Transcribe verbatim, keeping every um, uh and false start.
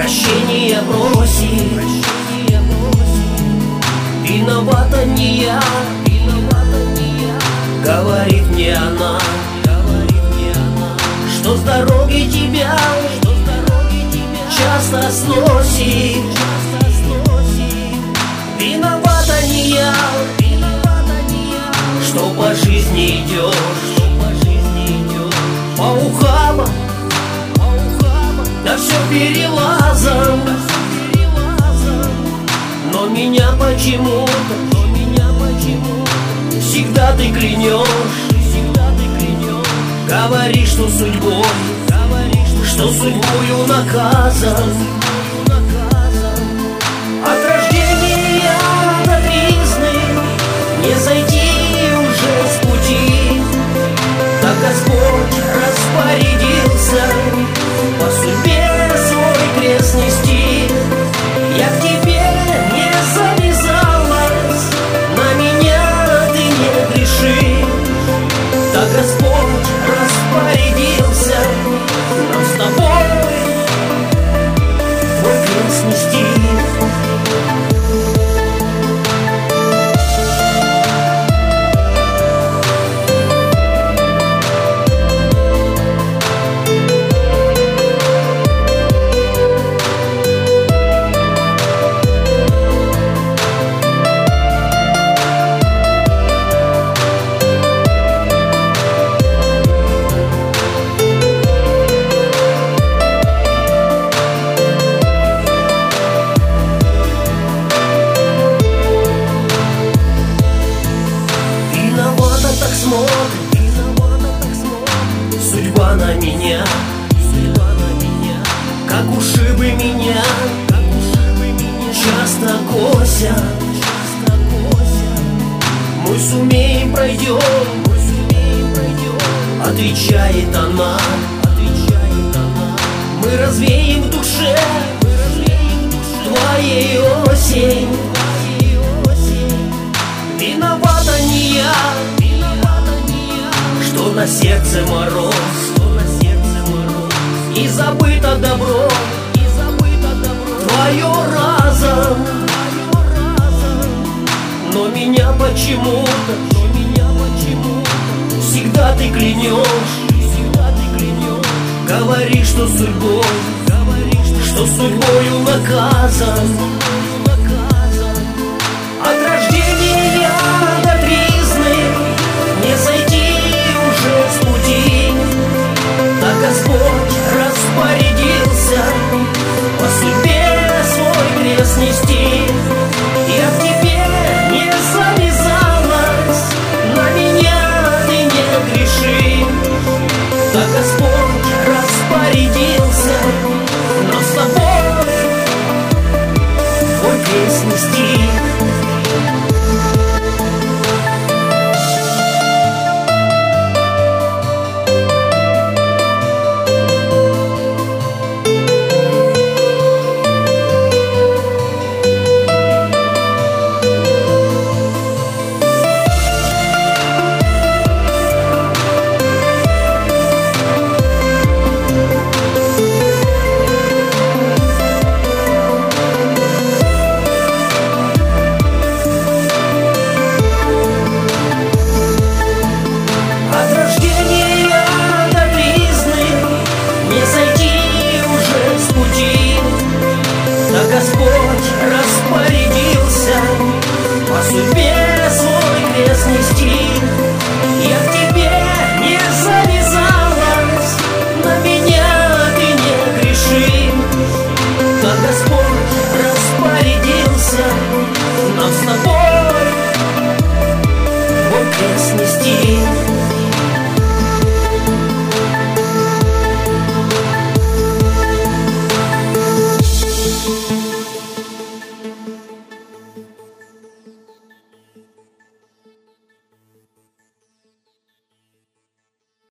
прощения просит. Виновата не я, говорит мне она, что с дороги тебя часто сносит. Виновата не я, что по жизни идешь по ухабам, да все перелазом. Но меня почему-то всегда ты клянешь, говоришь, что судьбой, что судьбою наказан. От рождения до тризны не зайти уже с пути, так Господь распорядился по судьбе свой крест нести. Я к тебе не завязалась, на меня ты не греши, так Господь распорядился нам с тобой твой крест нести. Судьба на меня, как ушибы меня часто косят. Мы сумеем, пройдем, отвечает она. Мы развеем в душе твоей осень. Виновата не я, что на сердце мороз, и забыто добро твое разом. Но меня почему-то всегда ты клянешь, говоришь, что судьбой, что судьбою наказан. От рождения до тризны не сойти уже с пути, так Господь распорядился по судьбе свой крест нести. Я к тебе не завязалась, на меня ты не греши, так Господь распорядился нам с тобой твой крест нести.